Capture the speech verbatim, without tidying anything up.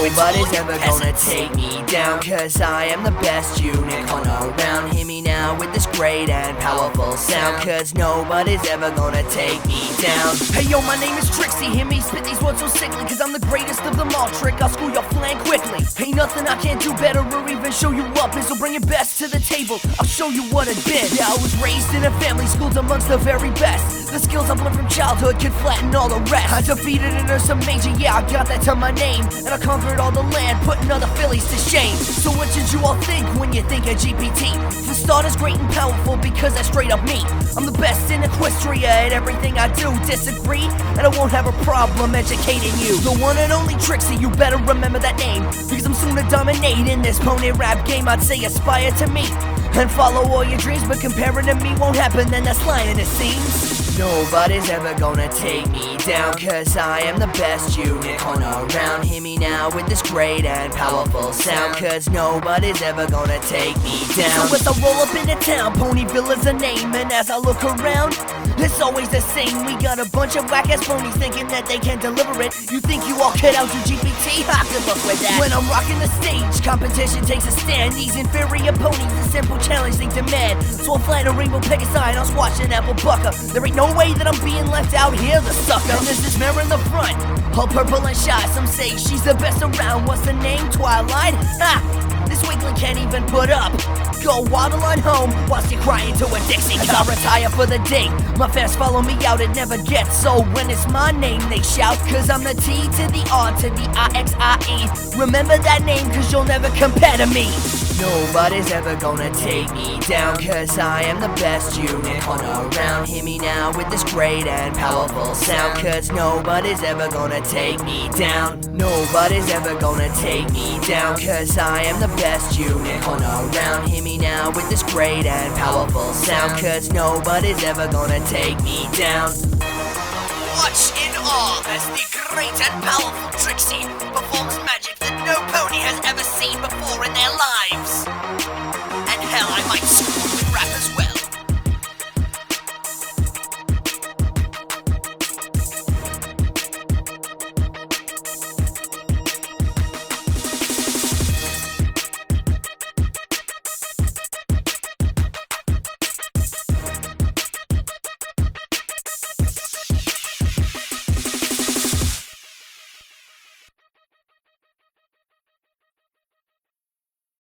Nobody's ever gonna take me down, cause I am the best unicorn around. Hear me now with this great and powerful sound, cause nobody's ever gonna take me down. Hey yo, my name is Trixie, hear me spit these words so sickly, cause I'm the greatest of them all. Trick, I'll screw your flank quickly. Ain't nothing I can't do better or even show you up, and so bring your best to the table, I'll show you what it's been. Yeah, I was raised in a family schooled amongst the very best. The skills I've learned from childhood can flatten all the rest. I defeated an Ursa Major, yeah, I got that to my name, and I conquered all the land, putting other Phillies to shame. So what did you all think when you think of G P T? For starters, great and powerful because that's straight up me. I'm the best in Equestria at everything I do. Disagree, and I won't have a problem educating you. The one and only Trixie, you better remember that name, because I'm soon to dominate in this pony rap game. I'd say aspire to me and follow all your dreams, but comparing to me won't happen, then that's lying it seems. Nobody's ever gonna take me down, cause I am the best unicorn around. Hear me now with this great and powerful sound, cause nobody's ever gonna take me down. So as I roll up into town, Ponyville is a name, and as I look around, it's always the same. We got a bunch of whack-ass ponies thinking that they can deliver it. You think you all cut out your G P T? Ha, good luck with that. When I'm rocking the stage, competition takes a stand. These inferior ponies, a simple challenge they demand. So I'll fly a rainbow Pegasi, and I'll squash an apple bucker. There ain't no way that I'm being left out here, the sucker. And there's this mirror in the front, all purple and shy. Some say she's the best around. What's the name? Twilight? Ha! This weakling can't even put up. Go waddle on home whilst you're crying to a Dixie cup. As I retire for the day, my fans follow me out, it never gets old. When it's my name they shout, cause I'm the T to the R to the I X I E. Remember that name cause you'll never compare to me. Nobody's ever gonna take me down, cause I am the best unicorn around. Hear me now with this great and powerful sound, cause nobody's ever gonna take me down. Nobody's ever gonna take me down, cause I am the best unicorn around. Hear me now with this great and powerful sound, cause nobody's ever gonna take me down. Watch in awe as the great and powerful Trixie performs magic that no pony has ever seen before in their lives. And hell, I might